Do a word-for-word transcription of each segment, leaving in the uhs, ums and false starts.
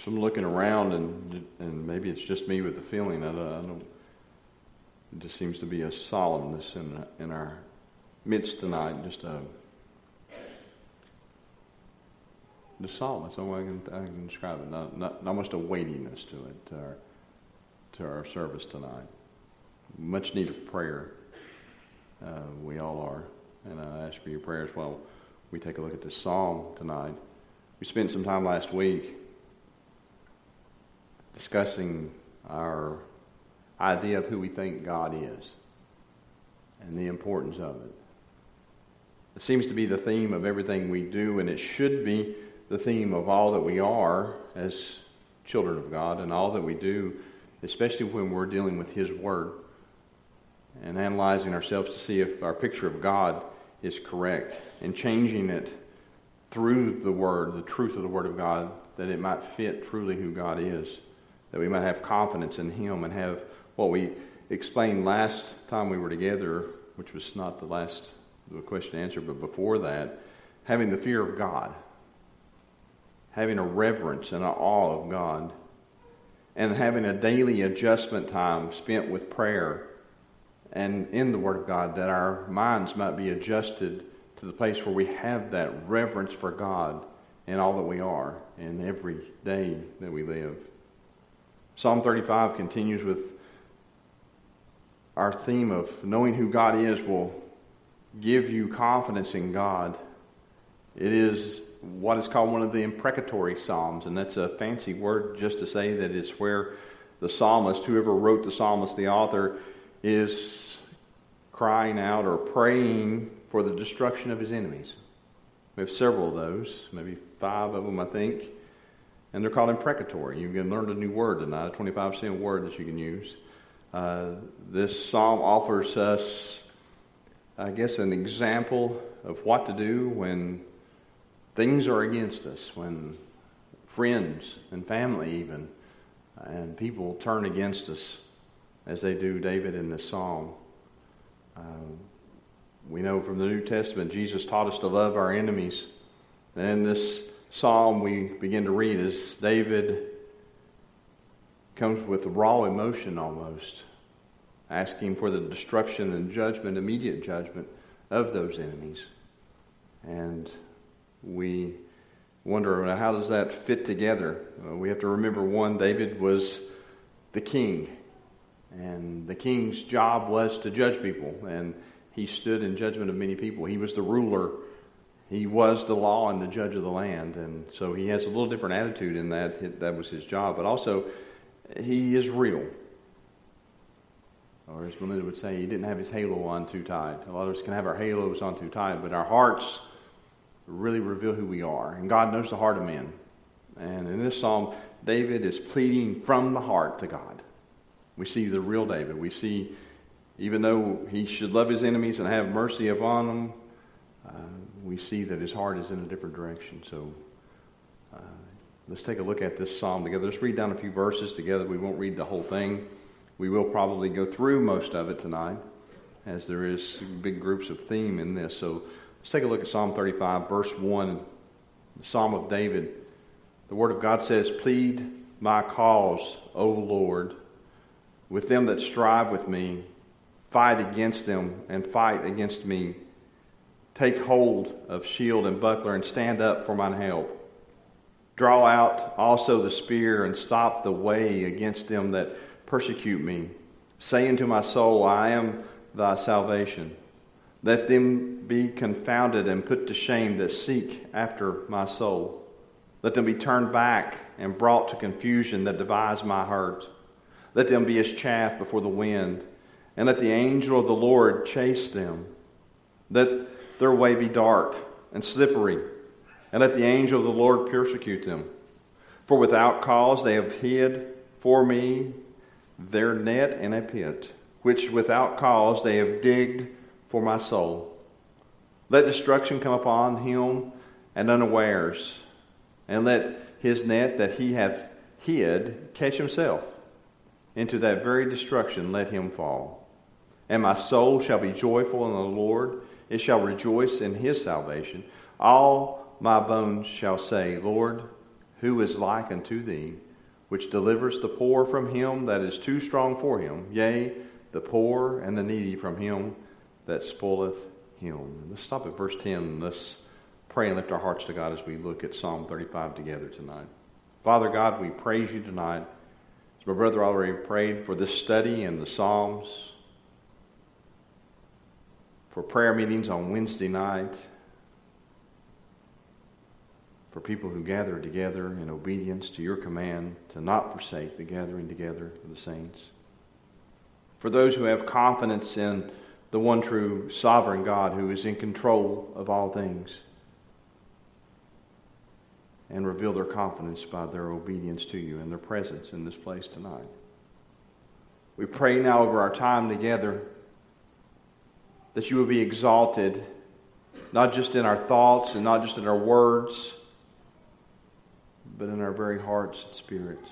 from looking around, and and maybe it's just me with the feeling, I don't, I don't it just seems to be a solemnness in in our midst tonight, just a the solemn. That's the way I can, I can describe it. Not, not, not much a weightiness to it, to our, to our service tonight. Much needed prayer. Uh, we all are. And I ask for your prayers while we take a look at this psalm tonight. We spent some time last week discussing our idea of who we think God is and the importance of it. It seems to be the theme of everything we do, and it should be the theme of all that we are as children of God and all that we do, especially when we're dealing with His Word and analyzing ourselves to see if our picture of God is correct and changing it through the Word, the truth of the Word of God, that it might fit truly who God is, that we might have confidence in Him and have what we explained last time we were together, which was not the last the question and answer, but before that, having the fear of God, having a reverence and an awe of God, and having a daily adjustment time spent with prayer and in the Word of God, that our minds might be adjusted to the place where we have that reverence for God in all that we are and every day that we live. Psalm thirty-five continues with our theme of knowing who God is will give you confidence in God. It is what is called one of the imprecatory psalms, and that's a fancy word just to say that it's where the psalmist, whoever wrote the psalmist, the author, is crying out or praying for the destruction of his enemies. We have several of those, maybe five of them, I think, and they're called imprecatory. You can learn a new word tonight, a twenty-five cent word that you can use. Uh, this psalm offers us, I guess, an example of what to do when things are against us, when friends and family even, and people turn against us, as they do David in this psalm. Uh, we know from the New Testament, Jesus taught us to love our enemies. And in this psalm we begin to read as David comes with raw emotion almost, asking for the destruction and judgment, immediate judgment of those enemies. And we wonder, how does that fit together? Uh, we have to remember, one, David was the king. And the king's job was to judge people. And he stood in judgment of many people. He was the ruler. He was the law and the judge of the land. And so he has a little different attitude in that. That was his job. But also, he is real. Or as Melinda would say, he didn't have his halo on too tight. A lot of us can have our halos on too tight, but our hearts really reveal who we are. And God knows the heart of men. And in this psalm, David is pleading from the heart to God. We see the real David. We see, even though he should love his enemies and have mercy upon them, uh, we see that his heart is in a different direction. So uh, let's take a look at this psalm together. Let's read down a few verses together. We won't read the whole thing. We will probably go through most of it tonight, as there is big groups of theme in this. So let's take a look at Psalm thirty-five, verse one, the Psalm of David. The Word of God says, "Plead my cause, O Lord, with them that strive with me. Fight against them and fight against me. Take hold of shield and buckler and stand up for mine help. Draw out also the spear and stop the way against them that persecute me. Say unto my soul, I am thy salvation. Let them be confounded and put to shame that seek after my soul. Let them be turned back and brought to confusion that devise my heart. Let them be as chaff before the wind, and let the angel of the Lord chase them. Let their way be dark and slippery, and let the angel of the Lord persecute them. For without cause they have hid for me their net in a pit, which without cause they have digged for my soul. Let destruction come upon him and unawares, and let his net that he hath hid catch himself. Into that very destruction let him fall. And my soul shall be joyful in the Lord. It shall rejoice in his salvation. All my bones shall say, Lord, who is like unto thee, which delivers the poor from him that is too strong for him, yea, the poor and the needy from him that spoileth him. Let's stop at verse ten and let's pray and lift our hearts to God as we look at Psalm thirty-five together tonight. Father God, we praise you tonight. As my brother already prayed for this study and the Psalms, for prayer meetings on Wednesday night, for people who gather together in obedience to your command to not forsake the gathering together of the saints. For those who have confidence in the one true sovereign God who is in control of all things, and reveal their confidence by their obedience to you and their presence in this place tonight. We pray now over our time together that you will be exalted, not just in our thoughts and not just in our words, but in our very hearts and spirits.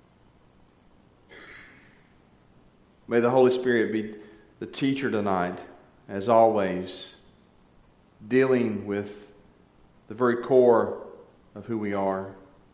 May the Holy Spirit be the teacher tonight, as always, dealing with the very core of who we are.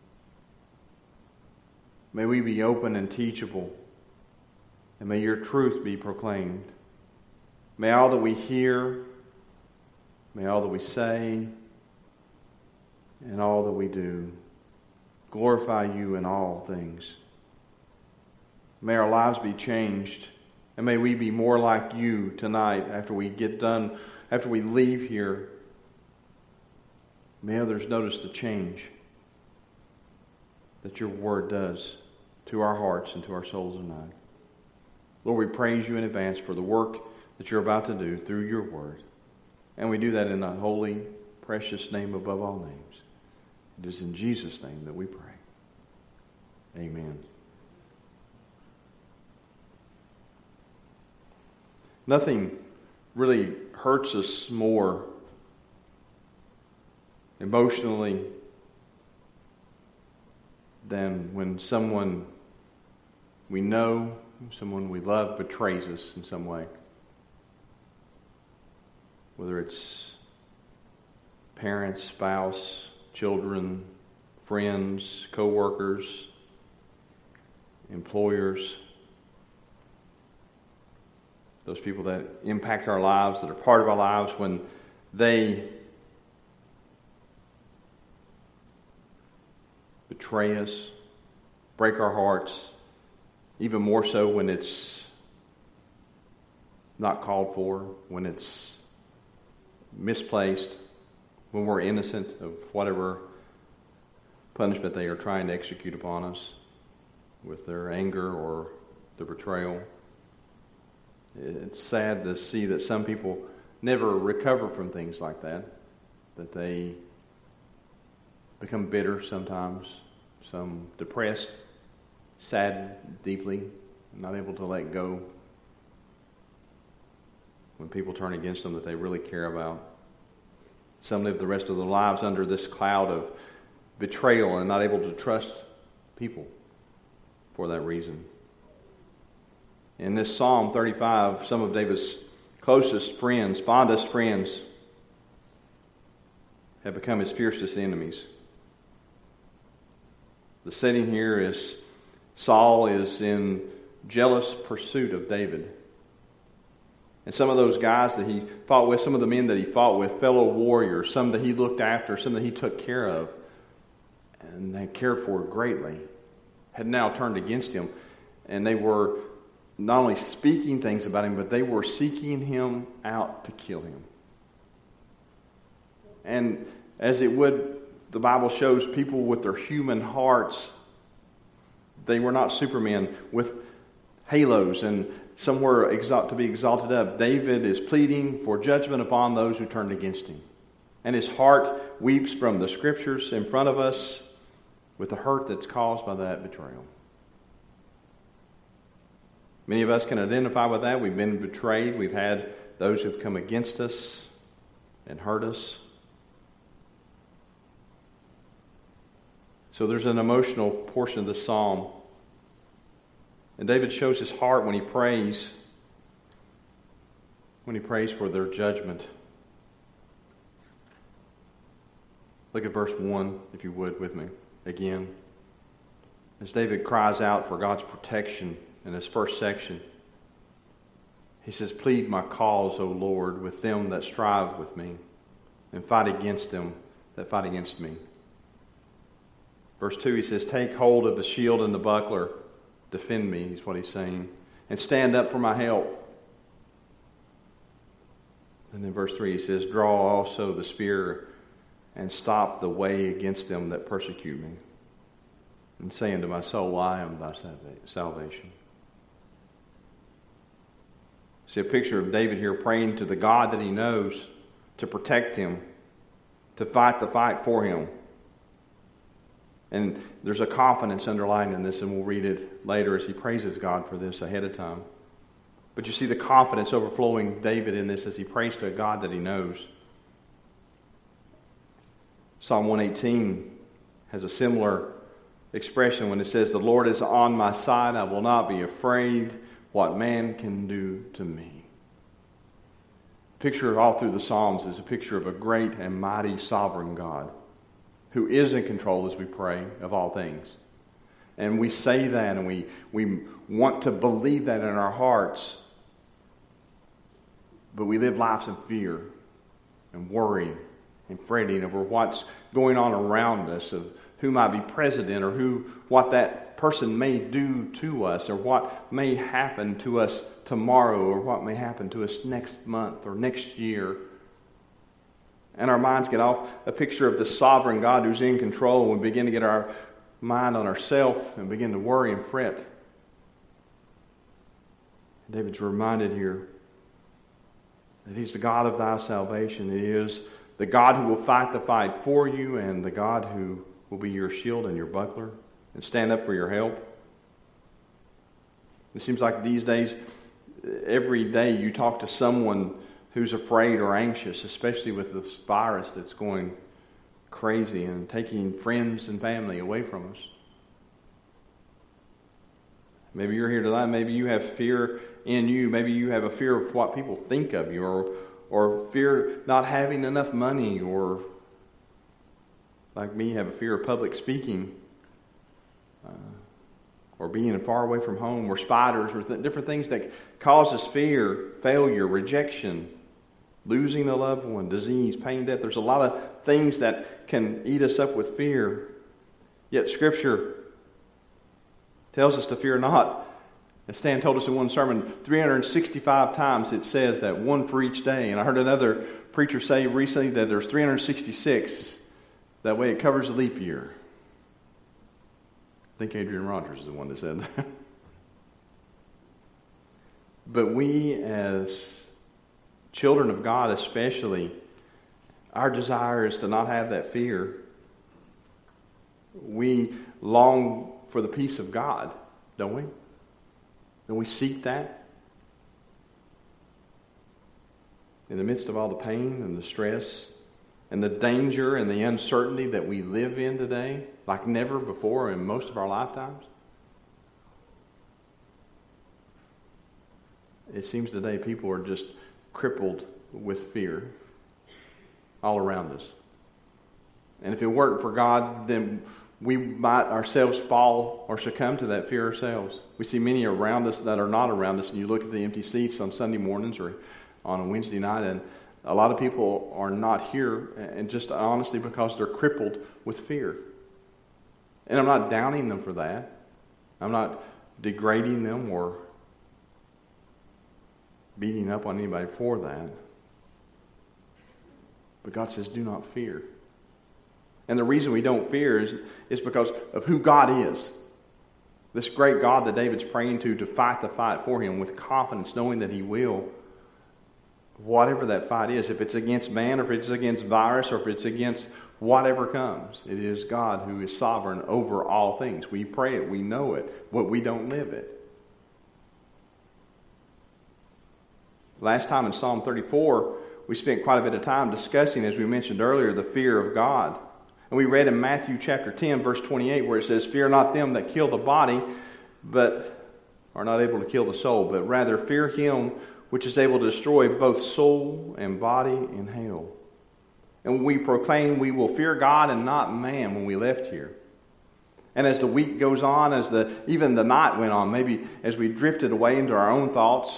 May we be open and teachable, and may your truth be proclaimed. May all that we hear, may all that we say, and all that we do glorify you in all things. May our lives be changed, and may we be more like you tonight after we get done, after we leave here. May others notice the change that your word does to our hearts and to our souls tonight. Lord, we praise you in advance for the work that you're about to do through your word. And we do that in the holy, precious name above all names. It is in Jesus' name that we pray. Amen. Nothing really hurts us more emotionally than when someone we know, someone we love, betrays us in some way. Whether it's parents, spouse, children, friends, co-workers, employers, those people that impact our lives, that are part of our lives, when they betray us, break our hearts, even more so when it's not called for, when it's misplaced, when we're innocent of whatever punishment they are trying to execute upon us with their anger or their betrayal. It's sad to see that some people never recover from things like that, that they become bitter sometimes, some depressed, sad deeply, not able to let go when people turn against them that they really care about. Some live the rest of their lives under this cloud of betrayal and not able to trust people for that reason. In this Psalm thirty-five, some of David's closest friends, fondest friends, have become his fiercest enemies. The setting here is Saul is in jealous pursuit of David. And some of those guys that he fought with, some of the men that he fought with, fellow warriors, some that he looked after, some that he took care of, and they cared for greatly, had now turned against him. And they were not only speaking things about him, but they were seeking him out to kill him. And as it would, the Bible shows people with their human hearts, they were not supermen with halos and somewhere exalt, to be exalted up. David is pleading for judgment upon those who turned against him. And his heart weeps from the scriptures in front of us with the hurt that's caused by that betrayal. Many of us can identify with that. We've been betrayed. We've had those who've come against us and hurt us. So there's an emotional portion of the psalm. And David shows his heart when he prays, when he prays for their judgment. Look at verse one, if you would, with me. again. As David cries out for God's protection in this first section, he says, plead my cause, O Lord, with them that strive with me, and fight against them that fight against me. Verse two, he says, take hold of the shield and the buckler, defend me, is what he's saying, and stand up for my help. And then verse three, he says, draw also the spear and stop the way against them that persecute me, and say unto my soul, I am thy salvation. See a picture of David here praying to the God that he knows to protect him, to fight the fight for him. And there's a confidence underlying in this, and we'll read it later as he praises God for this ahead of time. But you see the confidence overflowing David in this as he prays to a God that he knows. Psalm one eighteen has a similar expression when it says, the Lord is on my side, I will not be afraid what man can do to me. Picture all through the Psalms is a picture of a great and mighty sovereign God who is in control, as we pray, of all things. And we say that, and we, we want to believe that in our hearts, but we live lives in fear and worry and fretting over what's going on around us, of who might be president, or who what that person may do to us, or what may happen to us tomorrow, or what may happen to us next month or next year. And our minds get off a picture of the sovereign God who's in control, and we begin to get our mind on ourselves and begin to worry and fret. David's reminded here that he's the God of thy salvation. He is the God who will fight the fight for you, and the God who will be your shield and your buckler and stand up for your help. It seems like these days, every day you talk to someone who's afraid or anxious, especially with this virus that's going crazy and taking friends and family away from us. Maybe you're here tonight, maybe you have fear in you, maybe you have a fear of what people think of you, or, or fear not having enough money, or like me, have a fear of public speaking, uh, or being far away from home, or spiders, or th- different things that cause us fear, failure, rejection, losing a loved one, disease, pain, death. There's a lot of things that can eat us up with fear. Yet Scripture tells us to fear not. As Stan told us in one sermon, three hundred sixty-five times it says that, one for each day. And I heard another preacher say recently that there's three hundred sixty-six. That way it covers the leap year. I think Adrian Rogers is the one that said that. But we as children of God especially, our desire is to not have that fear. We long for the peace of God, don't we? Don't we seek that? In the midst of all the pain and the stress and the danger and the uncertainty that we live in today, like never before in most of our lifetimes, it seems today people are just crippled with fear all around us. And if it weren't for God, then we might ourselves fall or succumb to that fear ourselves. We see many around us that are not around us, and you look at the empty seats on Sunday mornings or on a Wednesday night, and a lot of people are not here, and just honestly because they're crippled with fear. And I'm not downing them for that. I'm not degrading them or beating up on anybody for that. But God says, do not fear. And the reason we don't fear is, is because of who God is. This great God that David's praying to, to fight the fight for him with confidence, knowing that he will. Whatever that fight is, if it's against man, or if it's against virus, or if it's against whatever comes, it is God who is sovereign over all things. We pray it, we know it, but we don't live it. Last time in Psalm thirty-four, we spent quite a bit of time discussing, as we mentioned earlier, the fear of God. And we read in Matthew chapter ten, verse twenty-eight, where it says, fear not them that kill the body, but are not able to kill the soul, but rather fear him which is able to destroy both soul and body in hell. And we proclaim we will fear God and not man when we left here. And as the week goes on, as the even the night went on, maybe as we drifted away into our own thoughts,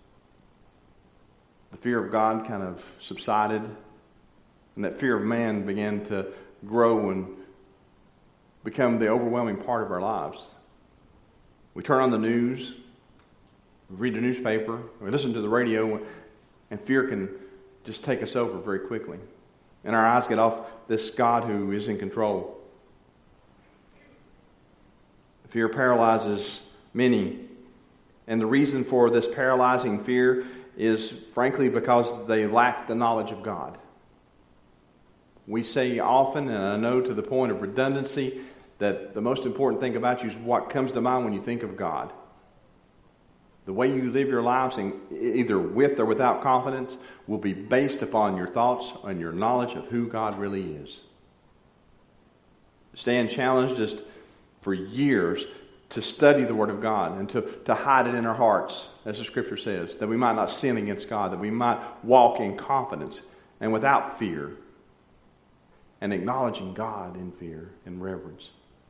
the fear of God kind of subsided, and that fear of man began to grow and become the overwhelming part of our lives. We turn on the news, we read the newspaper, we listen to the radio, and fear can just take us over very quickly. And our eyes get off this God who is in control. Fear paralyzes many. And the reason for this paralyzing fear is, frankly, because they lack the knowledge of God. We say often, and I know to the point of redundancy, that the most important thing about you is what comes to mind when you think of God. The way you live your lives, either with or without confidence, will be based upon your thoughts and your knowledge of who God really is. Stan challenged us for years to study the Word of God and to, to hide it in our hearts, as the Scripture says, that we might not sin against God, that we might walk in confidence and without fear, and acknowledging God in fear and reverence.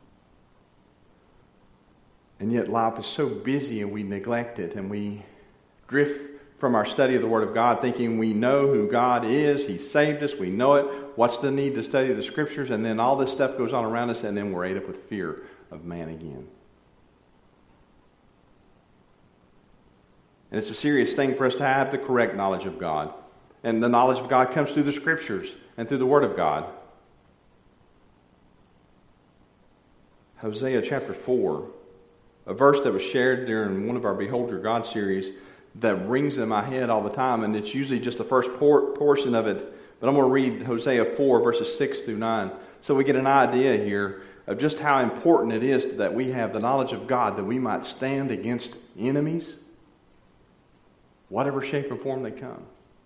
And yet life is so busy and we neglect it, and we drift from our study of the Word of God thinking we know who God is, He saved us, we know it, what's the need to study the Scriptures, and then all this stuff goes on around us, and then we're ate up with fear of man again. And it's a serious thing for us to have the correct knowledge of God. And the knowledge of God comes through the Scriptures and through the Word of God. Hosea chapter four, a verse that was shared during one of our Behold Your God series that rings in my head all the time, and it's usually just the first por- portion of it. But I'm going to read Hosea four, verses six through nine, so we get an idea here of just how important it is that we have the knowledge of God, that we might stand against enemies, whatever shape or form they come.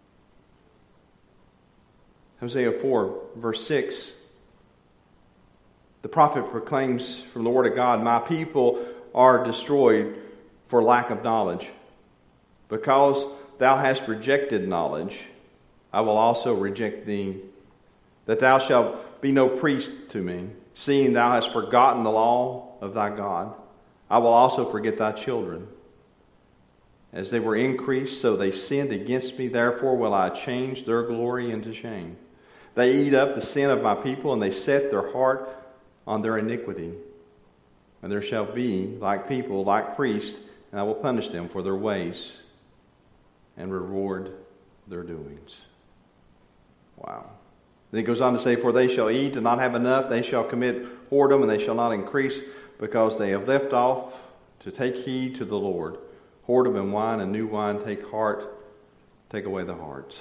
Hosea four, verse six, the prophet proclaims from the Word of God, "My people are destroyed for lack of knowledge. Because thou hast rejected knowledge, I will also reject thee, that thou shalt be no priest to me. Seeing thou hast forgotten the law of thy God, I will also forget thy children. As they were increased, so they sinned against me. Therefore will I change their glory into shame. They eat up the sin of my people, and they set their heart on their iniquity. And there shall be, like people, like priests, and I will punish them for their ways and reward their doings." Wow. Then he goes on to say, "For they shall eat and not have enough. They shall commit whoredom, and they shall not increase, because they have left off to take heed to the Lord. Whoredom and wine and new wine take heart, take away the hearts."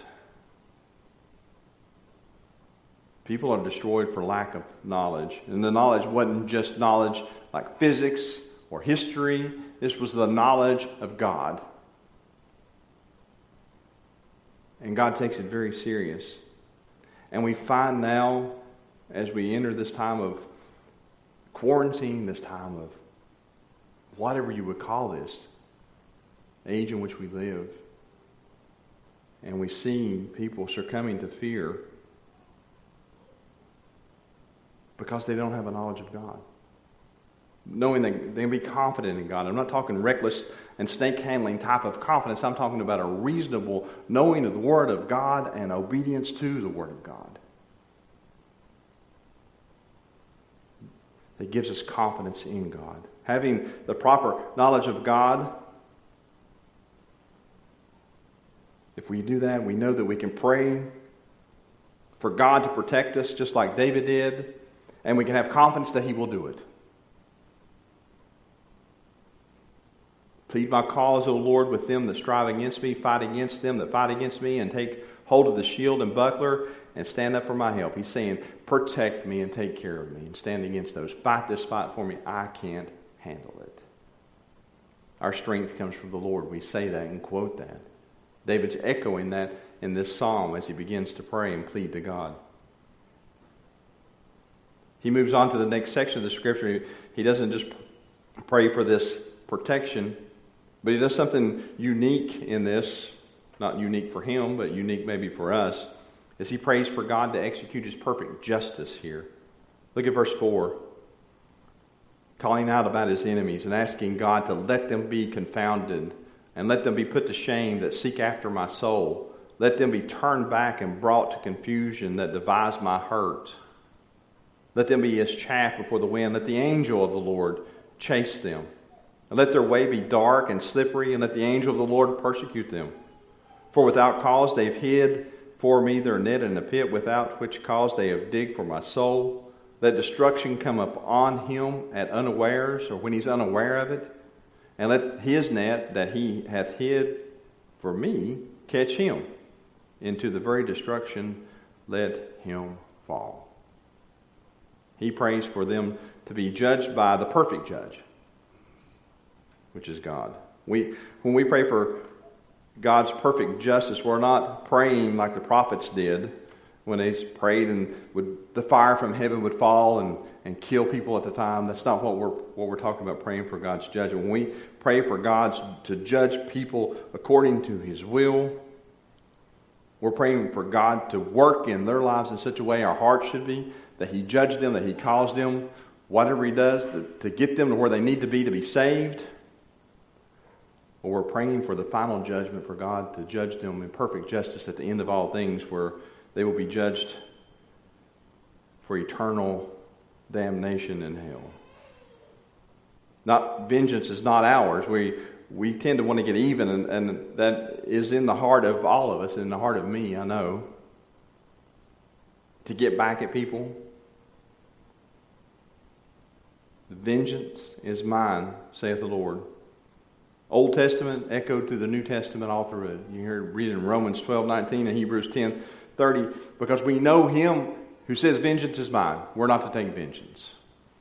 People are destroyed for lack of knowledge. And the knowledge wasn't just knowledge like physics or history. This was the knowledge of God. And God takes it very serious. And we find now, as we enter this time of quarantine, this time of whatever you would call this, age in which we live, and we see people succumbing to fear because they don't have a knowledge of God. Knowing that they can be confident in God. I'm not talking reckless and snake handling type of confidence. I'm talking about a reasonable knowing of the Word of God and obedience to the Word of God. It gives us confidence in God. Having the proper knowledge of God, if we do that, we know that we can pray for God to protect us just like David did, and we can have confidence that He will do it. "Plead my cause, O Lord, with them that strive against me. Fight against them that fight against me, and take hold of the shield and buckler, and stand up for my help." He's saying, protect me and take care of me, and stand against those. Fight this fight for me. I can't handle it. Our strength comes from the Lord. We say that and quote that. David's echoing that in this psalm as he begins to pray and plead to God. He moves on to the next section of the Scripture. He doesn't just pray for this protection, but he does something unique in this, not unique for him, but unique maybe for us, as he prays for God to execute His perfect justice here. Look at verse four. calling out about his enemies and asking God to let them be confounded and let them be put to shame that seek after my soul. Let them be turned back and brought to confusion that devise my hurt. Let them be as chaff before the wind. Let the angel of the Lord chase them. And let their way be dark and slippery, and let the angel of the Lord persecute them. For without cause they have hid for me their net in a pit, without which cause they have digged for my soul. Let destruction come upon him at unawares, or when he's unaware of it. And let his net that he hath hid for me catch him. Into the very destruction let him fall. He prays for them to be judged by the perfect judge, which is God. We, when we pray for God's perfect justice, we're not praying like the prophets did when they prayed and would, the fire from heaven would fall and, and kill people at the time. That's not what we're what we're talking about praying for God's judgment. When we pray for God to judge people according to His will, we're praying for God to work in their lives in such a way our hearts should be, that He judged them, that He calls them, whatever He does, to, to get them to where they need to be to be saved. Or we're praying for the final judgment for God to judge them in perfect justice at the end of all things, where they will be judged for eternal damnation in hell. Not vengeance is not ours. We we tend to want to get even, and, and that is in the heart of all of us, in the heart of me, I know. To get back at people. Vengeance is mine, saith the Lord. Old Testament echoed through the New Testament all through it. You hear read in Romans twelve nineteen and Hebrews ten thirty, because we know Him who says, vengeance is mine. We're not to take vengeance.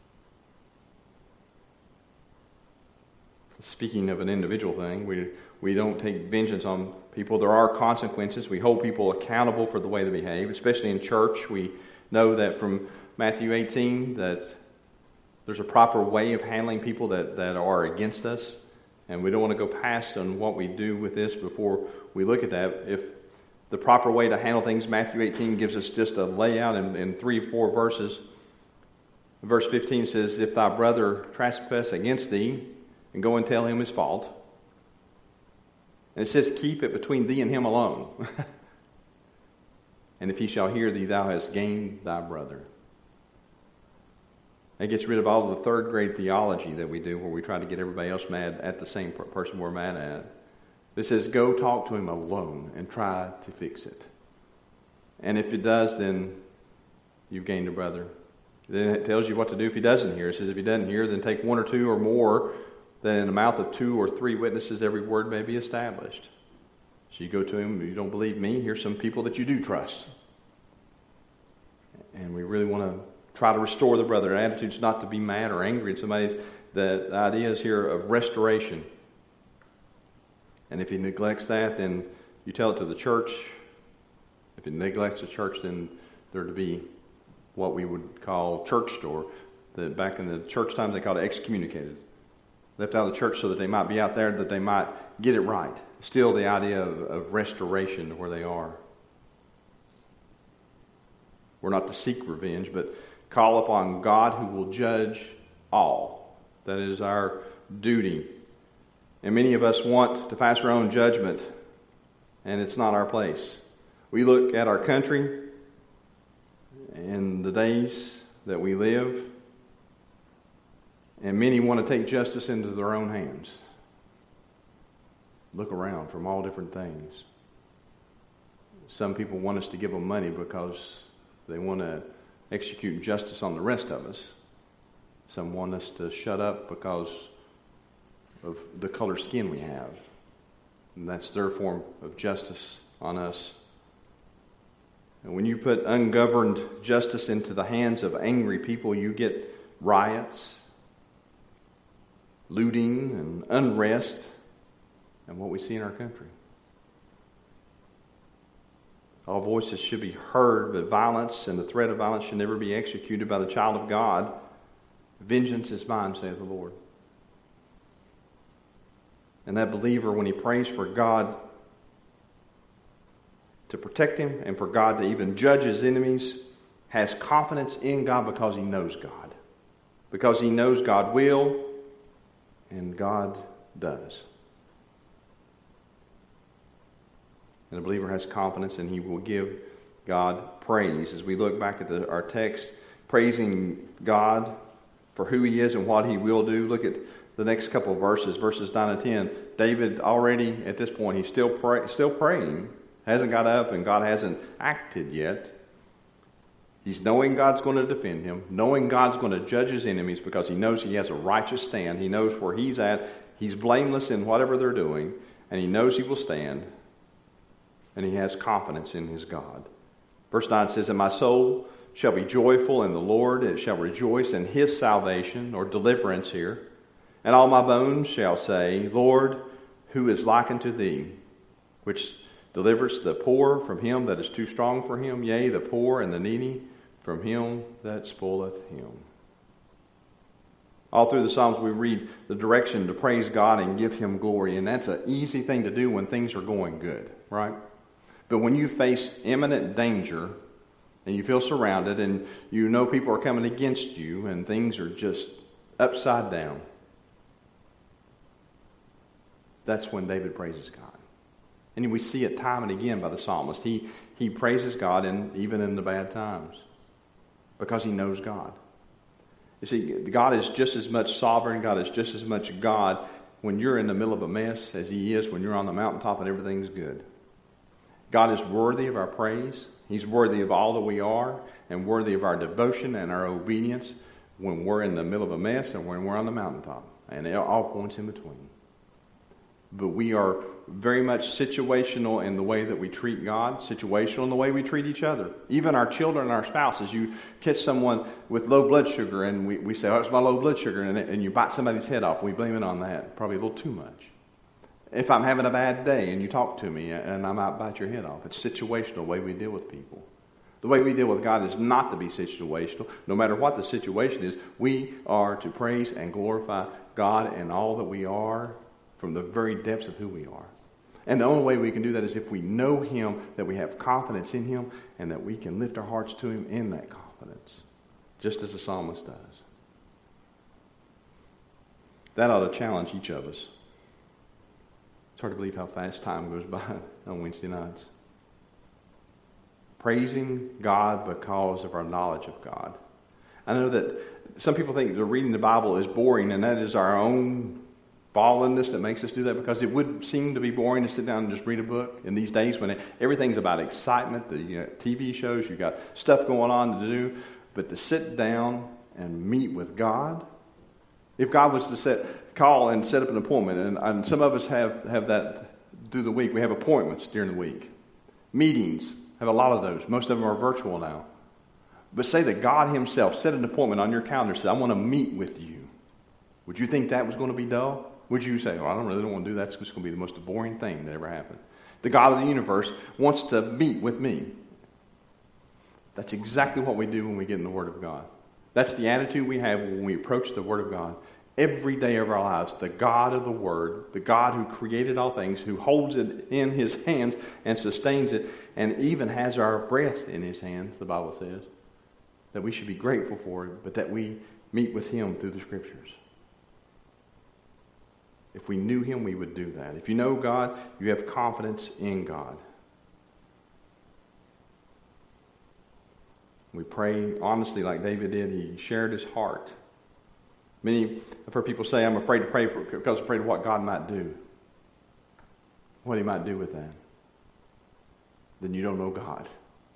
Speaking of an individual thing, we, we don't take vengeance on people. There are consequences. We hold people accountable for the way they behave, especially in church. We know that from Matthew eighteen that there's a proper way of handling people that, that are against us. And we don't want to go past on what we do with this before we look at that. If the proper way to handle things, Matthew eighteen gives us just a layout in, in three or four verses. Verse fifteen says, if thy brother trespass against thee, and go and tell him his fault. And it says, keep it between thee and him alone. And if he shall hear thee, thou hast gained thy brother. It gets rid of all the third grade theology that we do, where we try to get everybody else mad at the same person we're mad at. It says, go talk to him alone and try to fix it. And if it does, then you've gained a brother. Then it tells you what to do if he doesn't hear. It says if he doesn't hear, then take one or two or more, then in the mouth of two or three witnesses every word may be established. So you go to him, you don't believe me, here's some people that you do trust. And we really want to try to restore the brother. Our attitude's not to be mad or angry at somebody. The idea is here of restoration. And if he neglects that, then you tell it to the church. If he neglects the church, then there to be what we would call church store. That back in the church times they called it excommunicated. Left out of the church so that they might be out there, that they might get it right. Still the idea of, of restoration to where they are. We're not to seek revenge, but call upon God who will judge all. That is our duty. And many of us want to pass our own judgment, and it's not our place. We look at our country and the days that we live, and many want to take justice into their own hands. Look around from all different things. Some people want us to give them money because they want to execute justice on the rest of us. Some want us to shut up because of the color skin we have. And that's their form of justice on us. And when you put ungoverned justice into the hands of angry people, you get riots, looting, and unrest, and what we see in our country. All voices should be heard, but violence and the threat of violence should never be executed by the child of God. Vengeance is mine, saith the Lord. And that believer, when he prays for God to protect him and for God to even judge his enemies, has confidence in God because he knows God. because he knows God will, and God does. And the believer has confidence, and he will give God praise. As we look back at the, our text, praising God for who he is and what he will do. Look at the next couple of verses, verses nine and ten. David already, at this point, he's still pray, still praying. Hasn't got up, and God hasn't acted yet. He's knowing God's going to defend him, knowing God's going to judge his enemies because he knows he has a righteous stand. He knows where he's at. He's blameless in whatever they're doing, and he knows he will stand, and he has confidence in his God. Verse nine says, "And my soul shall be joyful in the Lord, and it shall rejoice in his salvation," or deliverance here. "And all my bones shall say, Lord, who is like unto thee, which deliverest the poor from him that is too strong for him, yea, the poor and the needy from him that spoileth him." All through the Psalms we read the direction to praise God and give him glory, and that's an easy thing to do when things are going good, right? But when you face imminent danger and you feel surrounded and you know people are coming against you and things are just upside down, that's when David praises God. And we see it time and again by the psalmist. He, he praises God in, even in the bad times because he knows God. You see, God is just as much sovereign. God is just as much God when you're in the middle of a mess as he is when you're on the mountaintop and everything's good. God is worthy of our praise. He's worthy of all that we are and worthy of our devotion and our obedience when we're in the middle of a mess and when we're on the mountaintop and all points in between. But we are very much situational in the way that we treat God, situational in the way we treat each other. Even our children and our spouses. You catch someone with low blood sugar and we, we say, "Oh, it's my low blood sugar," and, and you bite somebody's head off. We blame it on that. Probably a little too much. If I'm having a bad day and you talk to me and I might bite your head off, it's situational the way we deal with people. The way we deal with God is not to be situational. No matter what the situation is, we are to praise and glorify God in all that we are from the very depths of who we are. And the only way we can do that is if we know him, that we have confidence in him, and that we can lift our hearts to him in that confidence, just as the psalmist does. That ought to challenge each of us. It's hard to believe how fast time goes by on Wednesday nights. Praising God because of our knowledge of God. I know that some people think that reading the Bible is boring, and that is our own fallenness that makes us do that, because it would seem to be boring to sit down and just read a book in these days when it, everything's about excitement, the you know, T V shows, you've got stuff going on to do, but to sit down and meet with God, if God was to set, call and set up an appointment, and, and some of us have, have that through the week, we have appointments during the week, meetings, have a lot of those, most of them are virtual now, but say that God himself set an appointment on your calendar and said, "I want to meet with you," would you think that was going to be dull? Would you say, "Oh, I don't really want to do that. It's just going to be the most boring thing that ever happened"? The God of the universe wants to meet with me. That's exactly what we do when we get in the Word of God. That's the attitude we have when we approach the Word of God. Every day of our lives, the God of the Word, the God who created all things, who holds it in his hands and sustains it, and even has our breath in his hands, the Bible says, that we should be grateful for it, but that we meet with him through the Scriptures. If we knew him, we would do that. If you know God, you have confidence in God. We pray honestly like David did. He shared his heart. Many, I've heard people say, "I'm afraid to pray for, because I'm afraid of what God might do." What he might do with that. Then you don't know God.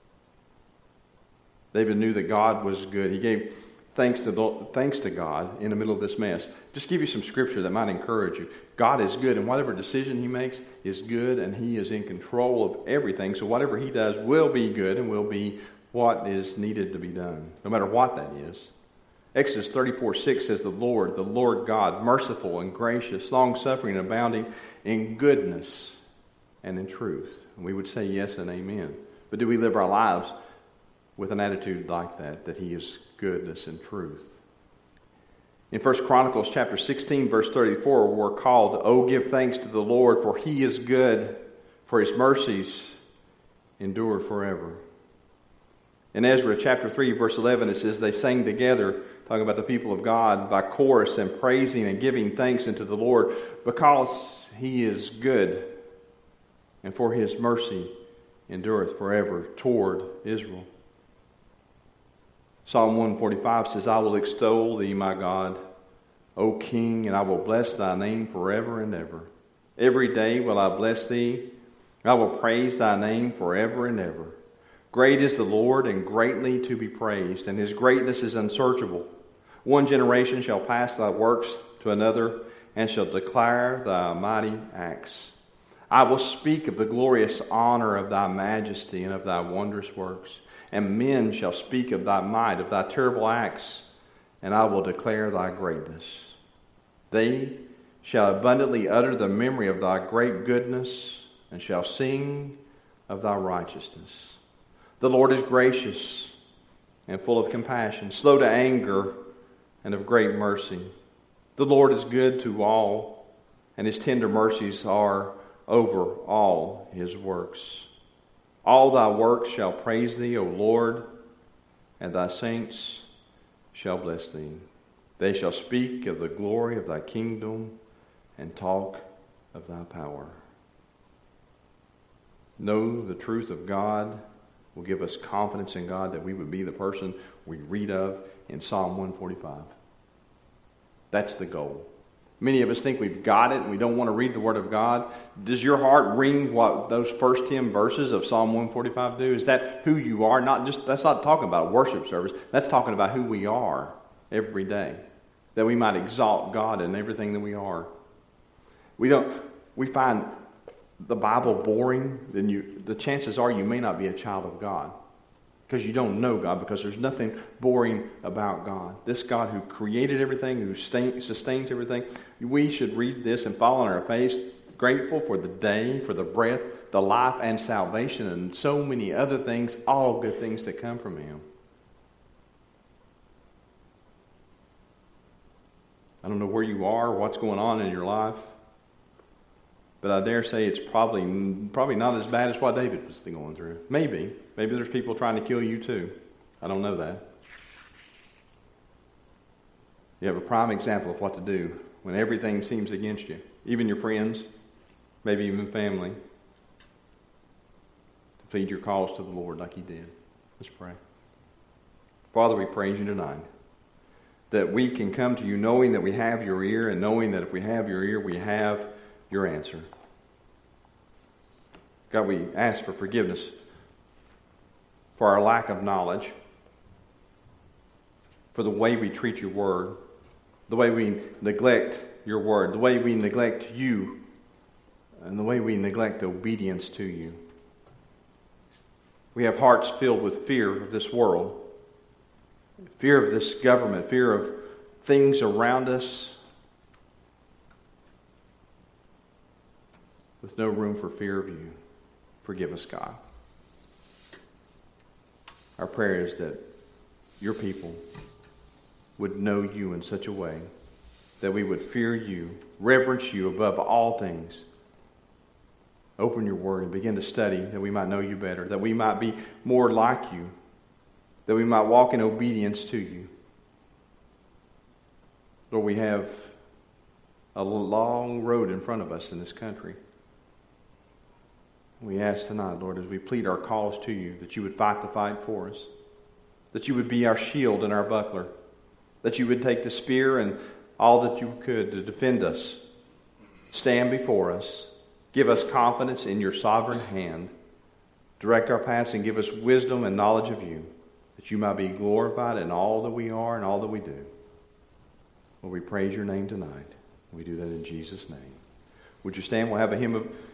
David knew that God was good. He gave thanks to, thanks to God in the middle of this mess. Just give you some scripture that might encourage you. God is good, and whatever decision he makes is good, and he is in control of everything. So whatever he does will be good and will be what is needed to be done, no matter what that is. Exodus thirty-four six says, "The Lord, the Lord God, merciful and gracious, long-suffering and abounding in goodness and in truth." And we would say yes and amen. But do we live our lives with an attitude like that, that he is goodness and truth? In First Chronicles chapter sixteen, verse thirty-four, we're called, "Oh, give thanks to the Lord, for he is good, for his mercies endure forever." In Ezra chapter three, verse eleven, it says, they sang together, talking about the people of God, by chorus and praising and giving thanks unto the Lord because he is good and for his mercy endureth forever toward Israel. Psalm one forty-five says, I will extol thee, my God, O King, and I will bless thy name forever and ever. Every day will I bless thee. I will praise thy name forever and ever. Great is the Lord, and greatly to be praised, and his greatness is unsearchable. One generation shall pass thy works to another, and shall declare thy mighty acts. I will speak of the glorious honor of thy majesty and of thy wondrous works. And men shall speak of thy might, of thy terrible acts, and I will declare thy greatness. They shall abundantly utter the memory of thy great goodness, and shall sing of thy righteousness. The Lord is gracious and full of compassion, slow to anger, and of great mercy. The Lord is good to all, and his tender mercies are over all his works. All thy works shall praise thee, O Lord, and thy saints shall bless thee. They shall speak of the glory of thy kingdom and talk of thy power. Know the truth of God will give us confidence in God that we would be the person we read of in Psalm one forty-five. That's the goal. Many of us think we've got it and we don't want to read the Word of God. Does your heart ring what those first ten verses of Psalm one forty-five do? Is that who you are? Not just, that's not talking about a worship service. That's talking about who we are every day. That we might exalt God in everything that we are. We don't, we find the Bible boring, then you, the chances are you may not be a child of God. Because you don't know God, because there's nothing boring about God. This God who created everything, who sustains everything, we should read this and fall on our face, grateful for the day, for the breath, the life, and salvation, and so many other things, all good things that come from Him. I don't know where you are, what's going on in your life, but I dare say it's probably probably not as bad as what David was going through. Maybe. Maybe there's people trying to kill you too. I don't know that. You have a prime example of what to do when everything seems against you. Even your friends, maybe even family. To feed your cause to the Lord like He did. Let's pray. Father, we praise You tonight. That we can come to You knowing that we have Your ear, and knowing that if we have Your ear, we have Your answer. God, we ask for forgiveness for our lack of knowledge, for the way we treat Your Word, the way we neglect Your Word, the way we neglect You, and the way we neglect obedience to You. We have hearts filled with fear of this world, fear of this government, fear of things around us, with no room for fear of You. Forgive us, God. Our prayer is that Your people would know You in such a way that we would fear You, reverence You above all things. Open Your Word and begin to study that we might know You better, that we might be more like You, that we might walk in obedience to You. Lord, we have a long road in front of us in this country. We ask tonight, Lord, as we plead our cause to You, that You would fight the fight for us, that You would be our shield and our buckler, that You would take the spear and all that You could to defend us, stand before us, give us confidence in Your sovereign hand, direct our paths and give us wisdom and knowledge of You, that You might be glorified in all that we are and all that we do. Lord, we praise Your name tonight. We do that in Jesus' name. Would you stand? We'll have a hymn of